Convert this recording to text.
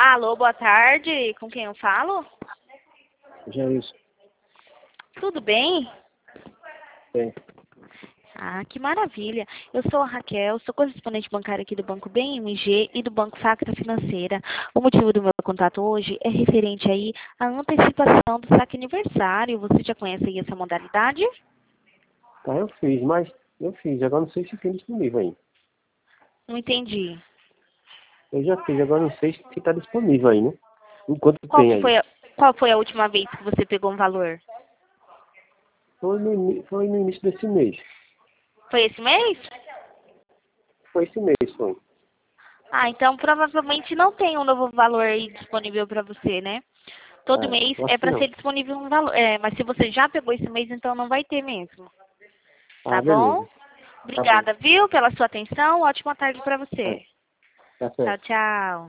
Alô, boa tarde. Com quem eu falo? Jailson. Tudo bem? Bem. Ah, que maravilha. Eu sou a Raquel, sou correspondente bancária aqui do Banco BMG e do Banco Sacra Financeira. O motivo do meu contato hoje é referente aí à antecipação do saque aniversário. Você já conhece aí essa modalidade? Tá, eu fiz, agora não sei se tem disponível aí. Não entendi. Eu já fiz, agora não sei se tá disponível aí, né? Enquanto Qual tem que aí. foi qual foi a última vez que você pegou um valor? Foi no início desse mês. Foi esse mês? Foi esse mês, foi. Ah, então provavelmente não tem um novo valor aí disponível para você, né? Todo mês Eu é acho que para não. ser disponível um valor. Mas se você já pegou esse mês, então não vai ter mesmo. Ah, Tá bom? beleza. Tá bom. Obrigada, viu, pela sua atenção. Ótima tarde para Tá, você. tá Tchau, certo. tchau.